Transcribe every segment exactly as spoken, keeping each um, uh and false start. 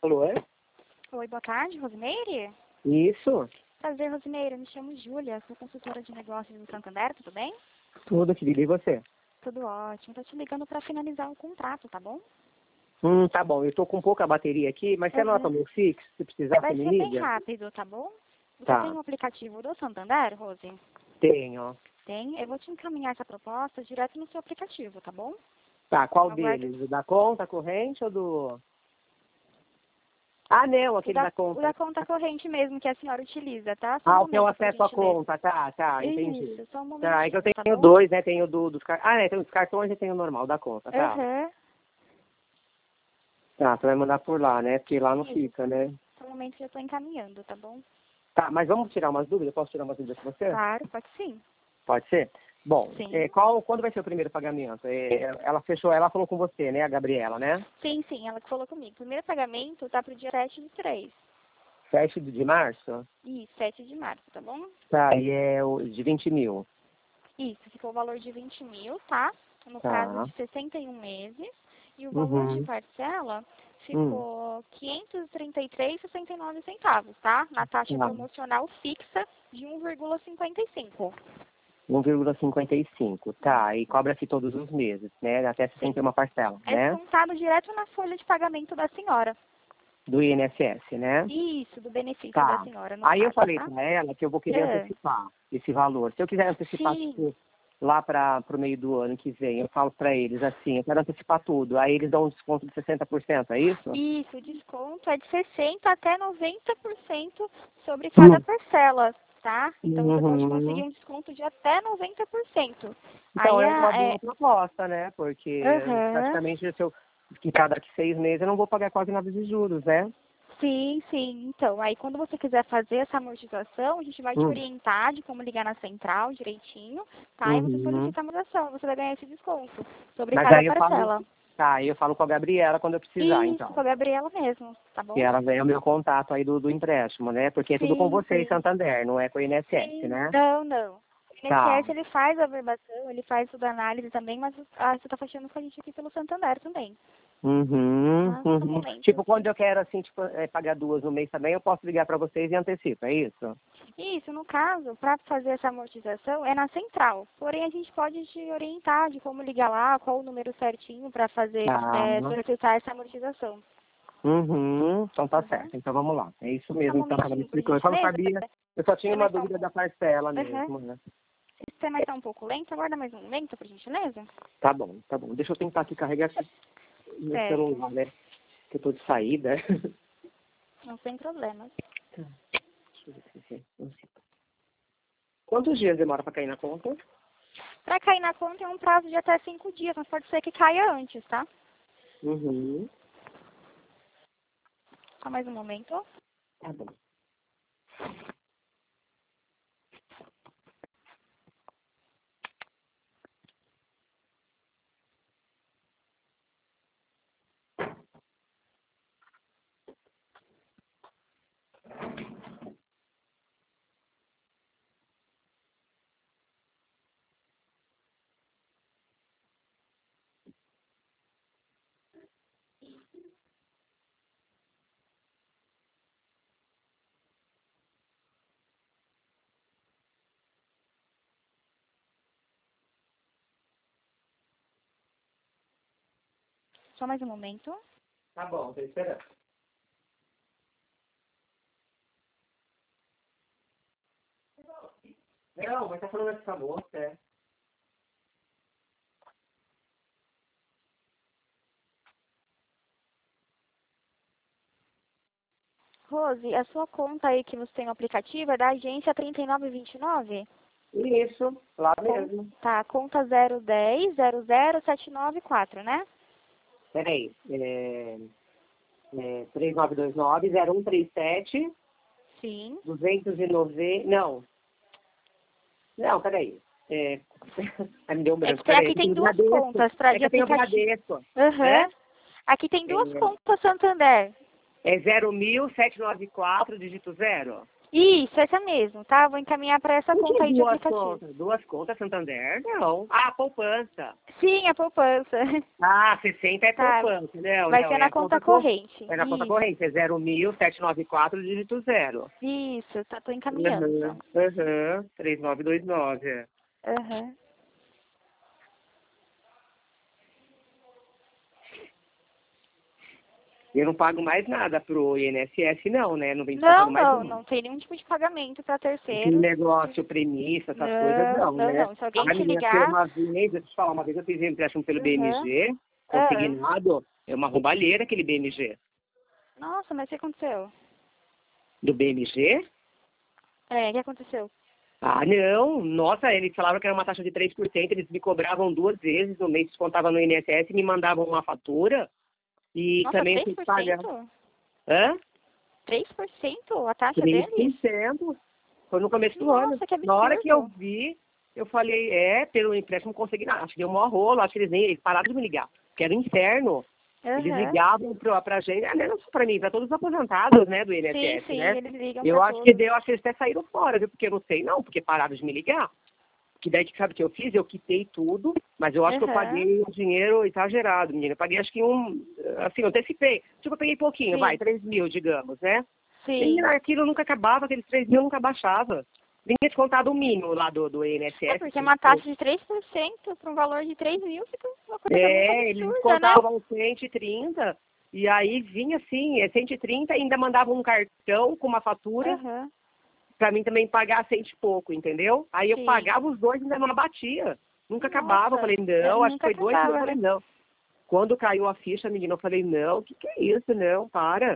Alô, é? Oi, boa tarde, Rosimeire. Isso. Prazer, Rosimeire. Eu me chamo Júlia, sou consultora de negócios do Santander, tudo bem? Tudo, querida. E você? Tudo ótimo. Tô te ligando para finalizar o contrato, tá bom? Hum, tá bom. Eu tô com pouca bateria aqui, mas você Uhum. anota o meu fixo? Se precisar, Vai você me ser bem liga? rápido, tá bom? Você Tá. tem o aplicativo do Santander, Rose? Tenho. Tem. Eu vou te encaminhar essa proposta direto no seu aplicativo, tá bom? Tá, qual Aguardo. deles? O da conta corrente ou do... Ah, não, O aquele da, da o conta. da conta corrente mesmo que a senhora utiliza, tá? Só um Ah, o que eu momento, por acesso à gentileza. conta. Tá, tá, entendi. Isso, só um Tá, é que eu momentinho, tá tenho bom? dois, né? Tenho do, dos cartões. Ah, é, tem os cartões e tenho o normal da conta, tá? Aham. Tá, você vai mandar por lá, né? Porque lá não Isso. fica, né? Só um momento que eu tô encaminhando, tá bom? Tá, mas vamos tirar umas dúvidas? Posso tirar umas dúvidas com você? Claro, pode sim. Pode ser? Bom, Sim. é, qual, quando vai ser o primeiro pagamento? É, ela fechou, ela falou com você, né, a Gabriela, né? Sim, sim, ela que falou comigo. O primeiro pagamento tá pro dia sete de três. sete de março? Isso, sete de março, tá bom? Tá, e é o de vinte mil. Isso, ficou o valor de vinte mil, tá? No Tá. prazo de sessenta e um meses. E o valor de Uhum. parcela Hum. ficou quinhentos e trinta e três reais e sessenta e nove centavos, tá? Na taxa Tá. promocional fixa de um vírgula cinquenta e cinco. um vírgula cinquenta e cinco. Tá, e cobra-se todos os meses, né? Até sessenta e uma parcela, É né? descontado direto na folha de pagamento da senhora. Do I N S S, né? Isso, do benefício da Tá. senhora, no Aí eu caso, falei tá? pra ela que eu vou querer É. antecipar esse valor. Se eu quiser antecipar Sim. tipo, lá para o meio do ano que vem, eu falo pra eles assim, eu quero antecipar tudo. Aí eles dão um desconto de sessenta por cento, é isso? Isso, o desconto é de sessenta por cento até noventa por cento sobre cada Hum. parcela, tá? Então você pode conseguir Uhum. um desconto de até noventa por cento. Então Aí é uma a, é... boa proposta, né? Porque Aham. praticamente se eu quitar daqui seis meses, eu não vou pagar quase nada de juros, né? Sim, sim. Então, aí quando você quiser fazer essa amortização, a gente vai te Hum. orientar de como ligar na central direitinho, tá? E você Uhum. solicita a amortização, você vai ganhar esse desconto sobre Mas cada aí eu falo, parcela. tá, aí eu falo com a Gabriela quando eu precisar, Isso, então. com a Gabriela mesmo, tá Que bom? ela é o meu contato aí do, do empréstimo, né? Porque é tudo com Sim, você e sim. Santander, não é com o I N S S, Sim, né? não, não. O Tá. I N S S ele faz a verbação, ele faz toda a análise também, mas ah, você está fechando com a gente aqui pelo Santander também. Uhum, Tá? Só um uhum. momento. Tipo, quando eu quero, assim, tipo, é, pagar duas no mês também, eu posso ligar pra vocês e antecipo, é isso? Isso, no caso, para fazer essa amortização é na central. Porém, a gente pode te orientar de como ligar lá, qual o número certinho para fazer, Tá. é, solicitar essa amortização. Uhum, então tá Tá bom? certo. Então vamos lá. É isso Só um mesmo, então ela me momentinho, por explicou. Eu só não gentileza. sabia, eu só tinha Tem uma mais só um dúvida da pouco. parcela Uhum. mesmo, né? Se você mais tá um pouco lento, aguarda mais um momento, por gentileza. Tá bom, tá bom. Deixa eu tentar aqui carregar esse meu Certo. celular, né? Que eu tô de saída. Não tem problema. Tá. Deixa eu ver se esse- não sei. Quantos dias demora pra cair na conta? Para cair na conta é um prazo de até cinco dias, mas pode ser que caia antes, tá? Uhum. Só mais um momento. Tá bom. Só mais um momento. Tá bom, tô esperando. Não, mas tá falando essa moça, é. Rose, a sua conta aí que você tem no aplicativo é da agência trinta e nove vinte e nove? Isso, lá Com, mesmo. tá, conta zero um zero zero zero sete nove quatro, né? Peraí. É, é, três nove dois nove zero um três sete Sim. duzentos e noventa. Não. Não, peraí. É, ai, me deu um É branco. que tem, Peraí, aqui eu tem tenho duas Bradesco. contas pra É de que eu tenho aplicativo. Bradesco. Aham. Né? Aqui tem duas É, contas Santander. é zero mil setecentos e noventa e quatro, dígito zero. Isso, essa mesmo, tá? Vou encaminhar para essa Por conta que aí de duas aplicativo. contas? Duas contas Santander? Não. Ah, poupança. Sim, a poupança. Ah, sessenta é Tá. poupança. Não, Vai não, ser é na a conta conta cor... corrente. É na conta Isso. corrente, é zero mil, setecentos e noventa e quatro, dígito zero. Isso, tá, tô encaminhando. Aham, aham, três nove dois nove. Aham. Eu não pago mais nada pro I N S S, não, né? Não vem Não, pagando mais não, nada. não tem nenhum tipo de pagamento para Aquele terceiros. negócio, premissa, essas coisas, Não, não, não, né? não. Se alguém A te menina foi ligar. uma vez, deixa eu te falar, uma vez eu fiz empréstimo pelo B M Aham. G, Ah. consignado, é uma roubalheira aquele B M G. Nossa, mas o que aconteceu? Do B M G? É, o que aconteceu? Ah, não, nossa, eles falavam que era uma taxa de três por cento, eles me cobravam duas vezes no mês, descontavam no I N S S, me mandavam uma fatura e Nossa, também eu três fui por pagar. cento? Hã? três por cento a taxa três por deles? cento. Foi no começo do ano. Nossa, que Na hora que eu absurdo. vi, eu falei, é, pelo empréstimo consignado. Acho que deu um maior rolo, acho que eles nem eles pararam de me ligar. Porque era inferno. Eles Aham. ligavam pra, pra gente, ah, não só pra mim, pra todos os aposentados, né, do Sim, I N S S, sim, né? eles ligam Eu para acho que todos. deu, acho que eles até saíram fora, viu? Porque eu não sei não, porque pararam de me ligar. Que daí, que sabe o que eu fiz? Eu quitei tudo, mas eu acho que eu Aham. paguei um dinheiro exagerado, menina. Eu paguei acho que um, assim, eu antecipei. Tipo, eu peguei pouquinho, Sim. vai, três mil, digamos, né? Sim. Menina, aquilo nunca acabava, aqueles três mil nunca baixava. Vinha descontado o mínimo lá do, do I N S S. É porque uma taxa de três por cento para um valor de três mil fica uma coisa É, muito eles absurda, né? descontavam cento e trinta, e aí vinha assim, é cento e trinta e ainda mandavam um cartão com uma fatura Aham. pra mim também pagar cento e pouco, entendeu? Aí eu Sim. pagava os dois e ainda não batia. Nunca acabava. Eu Nossa, falei, é, não, acho que nunca foi dois mil. Eu acabava, falei, né? não. Quando caiu a ficha, menina, eu falei, não, o que, que é isso? Não, para.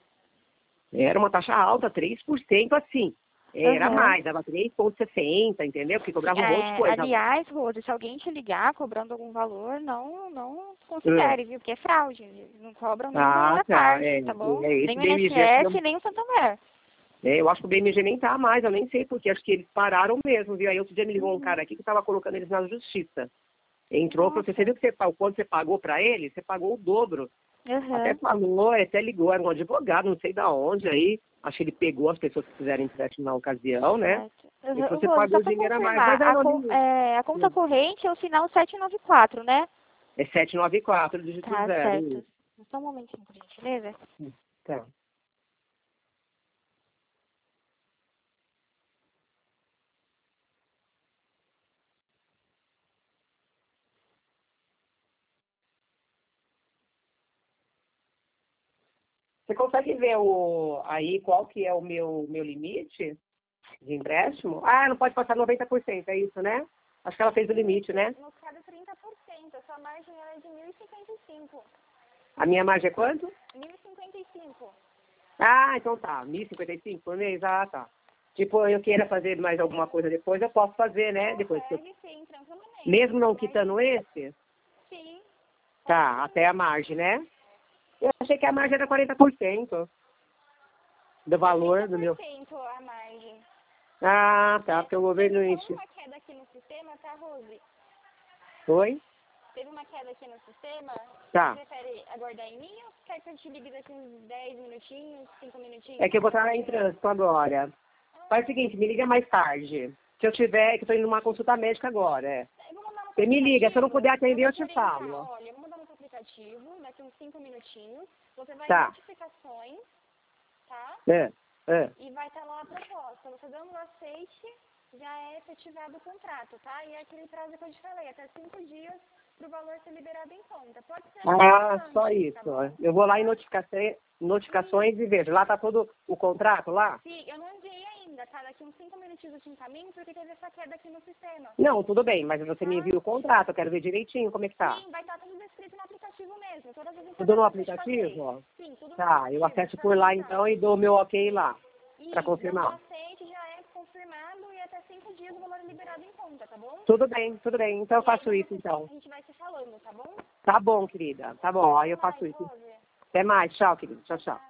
Era uma taxa alta, três por cento assim. Era Aham. mais, dava três vírgula sessenta, entendeu? Porque cobrava um monte de É, coisa. aliás, Rose, se alguém te ligar cobrando algum valor, não, não Ah, considere, viu? Porque é fraude. Não cobram nenhum valor ah, à tá. parte, É, tá bom? é esse Nem o B M G, acho que não- I N S S, nem o Santander. é, eu acho que o B M G nem tá mais, eu nem sei porque, acho que eles pararam mesmo, viu? Aí outro dia me ligou um Uhum. cara aqui que tava colocando eles na justiça. Entrou, falou assim, você Nossa. viu que você, pagou- quando você pagou pra ele, você pagou o dobro. Até Aham. falou, até ligou, era um advogado, não sei da onde, aí acho que ele pegou as pessoas que fizeram empréstimo na ocasião, né? Certo. E Uhum. falou, você Rose, pagou só o para dinheiro a mais. Mas confirmar, é a, o co- nome. é, a conta corrente é o sinal setecentos e noventa e quatro, né? É setecentos e noventa e quatro, dígito Tá zero. certo. Só um momentinho, por gentileza. Tá. Você consegue ver o, aí qual que é o meu, meu limite de empréstimo? Ah, não pode passar noventa por cento, é isso, né? Acho que ela fez o limite, né? No caso, trinta por cento. A sua margem é de mil e cinquenta e cinco. A minha margem é quanto? mil e cinquenta e cinco. Ah, então tá. mil e cinquenta e cinco por mês? Ah, tá. Tipo, eu queira fazer mais alguma coisa depois, eu posso fazer, né? Depois que eu... Consegue sim, tranquilamente. Mesmo não Margem- quitando esse? Sim. Tá, até a margem, né? Eu achei que a margem era quarenta por cento do valor do meu... trinta por cento a margem. Ah, tá, porque o governo Teve enche. uma queda aqui no sistema, tá, Rose? Oi? Teve uma queda aqui no sistema. Tá. Você prefere aguardar em mim ou quer que eu te ligue daqui uns dez minutinhos, cinco minutinhos? É que eu vou estar em trânsito agora. Faz o seguinte, me liga mais tarde. Se eu tiver, que eu tô indo numa consulta médica agora, é. Eu vou mandar no Você me liga, se eu não puder atender, eu vou te orientar. falo. Olha, eu vou mandar no seu aplicativo, daqui uns cinco minutinhos. Você vai em Tá. notificações, tá? É, é. E vai estar lá a proposta. Você dando o aceite, já é efetivado o contrato, tá? E é aquele prazo que eu te falei, até cinco dias para o valor ser liberado em conta. Pode ser Ah, antes, só tá isso. bom? Eu vou lá em notificações, notificações e vejo. Lá tá todo o contrato lá? Sim, eu não enviei ainda, tá? Daqui uns cinco minutinhos eu te encaminho, porque teve essa queda aqui no sistema. Não, tudo bem, mas você me envia o contrato, eu quero ver direitinho como é que tá. Sim, vai estar tudo descrito no aplicativo mesmo. Todas as Tudo no informações que eu te aplicativo? passei. Sim, tudo no Tá, aplicativo. eu acesso tá por lá anotado. então e dou meu ok lá, Isso, pra confirmar. dando aceite já é confirmado e até cinco dias o valor é liberado em conta, tá bom? Tudo bem, tudo bem. Então eu faço isso então. A gente vai se falando, tá bom? Tá bom, querida. Tá bom, aí eu Até mais, faço isso. Rose. Até mais. Tchau, querida. Tchau, tchau.